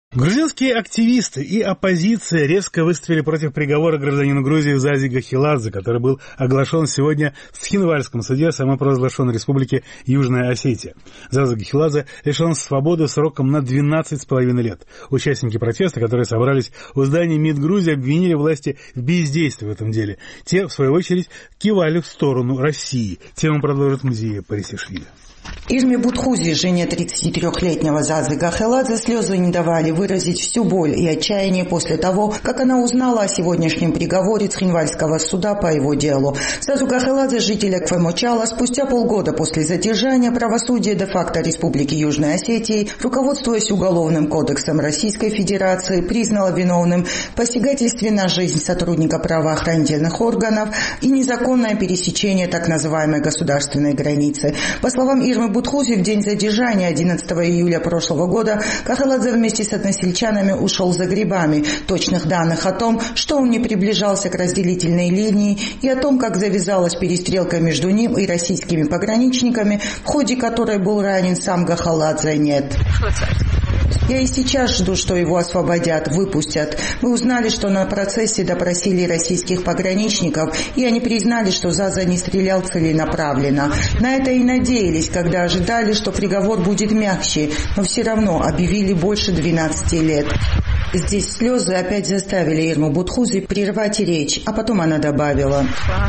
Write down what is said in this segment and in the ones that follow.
Грузинские активисты и оппозиция резко выступили против приговора гражданину Грузии Зази Гахеладзе, который был оглашен сегодня в Цхинвальском суде самопровозглашенной республики Южная Осетия. Зази Гахеладзе лишен свободы сроком на 12,5 лет. Участники протеста, которые собрались у здания МИД Грузии, обвинили власти в бездействии в этом деле. Те, в свою очередь, кивали в сторону России. Тему продолжит Мзия Парисишвили. Ирме Будхузи, жене 33-летнего Зази Гахеладзе, слезы не давали выразить всю боль и отчаяние после того, как она узнала о сегодняшнем приговоре Цхинвальского суда по его делу. Зазу Гахеладзе, жителя Квемочала, спустя полгода после задержания правосудия де-факто Республики Южной Осетии, руководствуясь Уголовным кодексом Российской Федерации, признала виновным в посягательстве на жизнь сотрудника правоохранительных органов и незаконное пересечение так называемой государственной границы. По словам Ирмы Будхузи, в день задержания 11 июля прошлого года Гахеладзе вместе с односельчанами ушел за грибами. Точных данных о том, что он не приближался к разделительной линии, и о том, как завязалась перестрелка между ним и российскими пограничниками, в ходе которой был ранен сам Гахеладзе, нет. Я и сейчас жду, что его освободят, выпустят. Мы узнали, что на процессе допросили российских пограничников, и они признали, что Заза не стрелял целенаправленно. На это и надеялись, когда ожидали, что приговор будет мягче, но все равно объявили больше 12 лет. Здесь слезы опять заставили Ирму Будхузи прервать речь, а потом она добавила: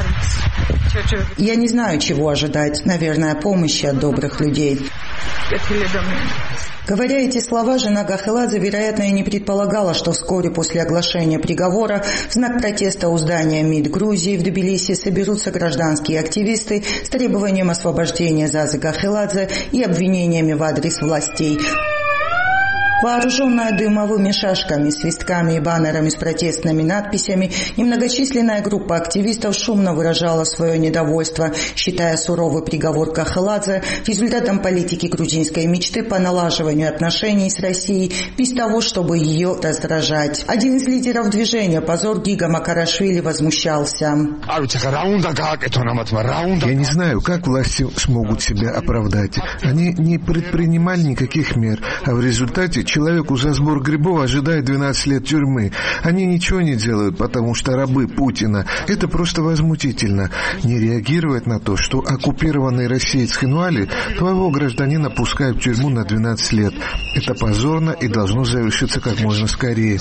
«Я не знаю, чего ожидать. Наверное, помощи от добрых людей». Говоря эти слова, жена Гахеладзе, вероятно, и не предполагала, что вскоре после оглашения приговора в знак протеста у здания МИД Грузии в Тбилиси соберутся гражданские активисты с требованием освобождения Зази Гахеладзе и обвинениями в адрес властей. Вооруженная дымовыми шашками, свистками и баннерами с протестными надписями, немногочисленная группа активистов шумно выражала свое недовольство, считая суровый приговор Гахеладзе результатом политики грузинской мечты по налаживанию отношений с Россией без того, чтобы ее раздражать. Один из лидеров движения «Позор» Гига Макарашвили возмущался. Я не знаю, как власти смогут себя оправдать. Они не предпринимали никаких мер, а в результате человеку за сбор грибов ожидает 12 лет тюрьмы. Они ничего не делают, потому что рабы Путина. Это просто возмутительно. Не реагировать на то, что оккупированный Россией Цхинвали твоего гражданина пускают в тюрьму на 12 лет. Это позорно и должно завершиться как можно скорее.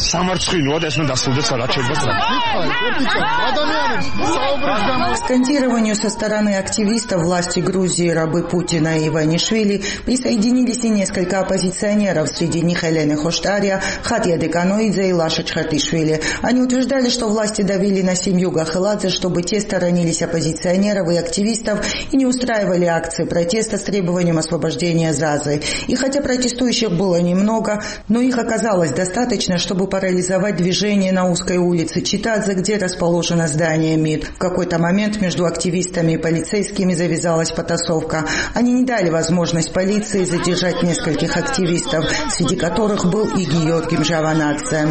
К скандированию со стороны активистов власти Грузии рабы Путина и Иванишвили присоединились и несколько оппозиционеров, среди них Елена Хоштария, Хатья Деканоидзе и Лаша Чхартишвили. Они утверждали, что власти давили на семью Гахеладзе, чтобы те сторонились оппозиционеров и активистов и не устраивали акции протеста с требованием освобождения Зазы. И хотя протестующих было немного, но их оказалось достаточно, чтобы парализовать движение на узкой улице Читадзе, где расположено здание МИД. В какой-то момент между активистами и полицейскими завязалась потасовка. Они не дали возможность полиции задержать нескольких активистов, среди которых был и Георгий Мжаванадзе.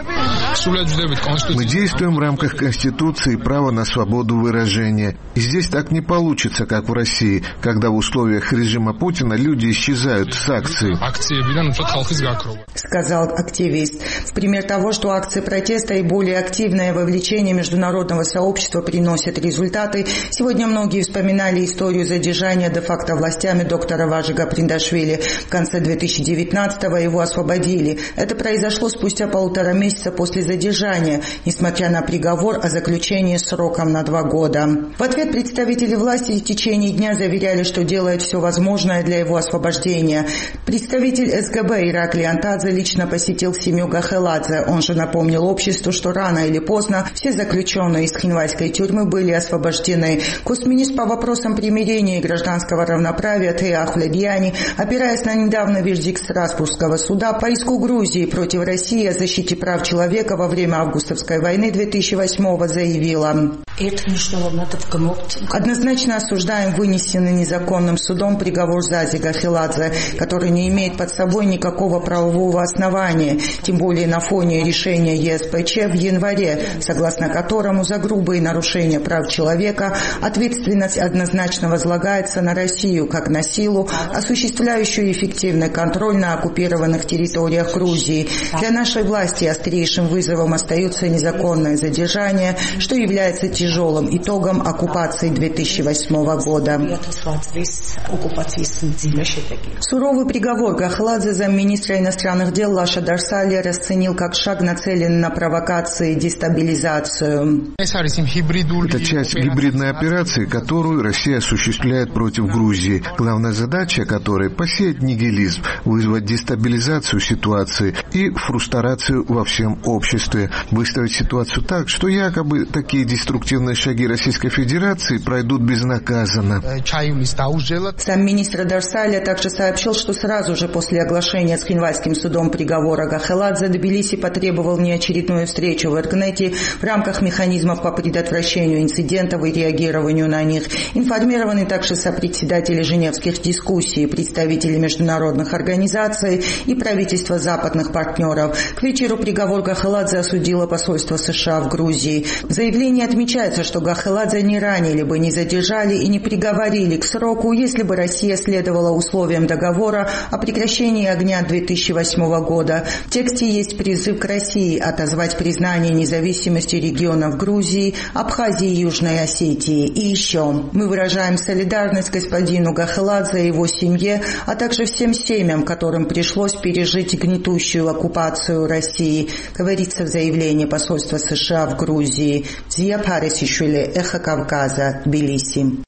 Мы действуем в рамках Конституции и права на свободу выражения. И здесь так не получится, как в России, когда в условиях режима Путина люди исчезают с акций. Сказал активист. В пример того, что акции протеста и более активное вовлечение международного сообщества приносят результаты, сегодня многие вспоминали историю задержания де-факто властями доктора Важига Приндашвили. В конце 2019-го его освободили. Это произошло спустя 1,5 месяца после задержания, несмотря на приговор о заключении сроком на 2 года. В ответ представители власти в течение дня заверяли, что делает все возможное для его освобождения. Представитель СГБ Ираклий Антадзе лично посетил семью Гахеладзе. Он же напомнил обществу, что рано или поздно все заключенные из Цхинвальской тюрьмы были освобождены. Госминистр по вопросам примирения и гражданского равноправия Тея Ахлебьяни, опираясь на недавний вердикт Страсбургского суда по иску Грузии против России о защите прав человека во время августовской войны 2008-го, заявила: «Однозначно осуждаем вынесенный незаконным судом приговор Зази Гахеладзе, который не имеет под собой никакого правового основания, тем более на фоне решения ЕСПЧ в январе, согласно которому за грубые нарушения прав человека ответственность однозначно возлагается на Россию как на силу, осуществляющую эффективный контроль на оккупированных оккупированных территориях Грузии. Для нашей власти острейшим вызовом остается незаконное задержание, что является тяжелым итогом оккупации 2008 года. Суровый приговор Гахеладзе замминистра иностранных дел Лаша Дарсали расценил как шаг, нацеленный на провокации и дестабилизацию. Это часть гибридной операции, которую Россия осуществляет против Грузии, главная задача которой – посеять нигилизм, вызвать дестабилизацию ситуации и фрустрацию во всем обществе, выставить ситуацию так, что якобы такие деструктивные шаги Российской Федерации пройдут безнаказанно. Замминистра Дарсали также сообщил, что сразу же после оглашения Цхинвальским судом приговора Гахеладзе Тбилиси потребовал неочередную встречу в Эргнете в рамках механизмов по предотвращению инцидентов и реагированию на них. Информированы также сопредседатели женевских дискуссий, представители международных организаций и правительства западных партнеров. К вечеру приговор Гахеладзе осудило посольство США в Грузии. В заявлении отмечается, что Гахеладзе не ранили бы, не задержали и не приговорили к сроку, если бы Россия следовала условиям договора о прекращении огня 2008 года. В тексте есть призыв к России отозвать признание независимости регионов Грузии, Абхазии и Южной Осетии. И еще мы выражаем солидарность господину Гахеладзе и его семье, а также всем семьям, которым пришлось пережить гнетущую оккупацию России, говорится в заявлении посольства США в Грузии. Зия Парисишвили, Эхо Кавказа, Тбилиси.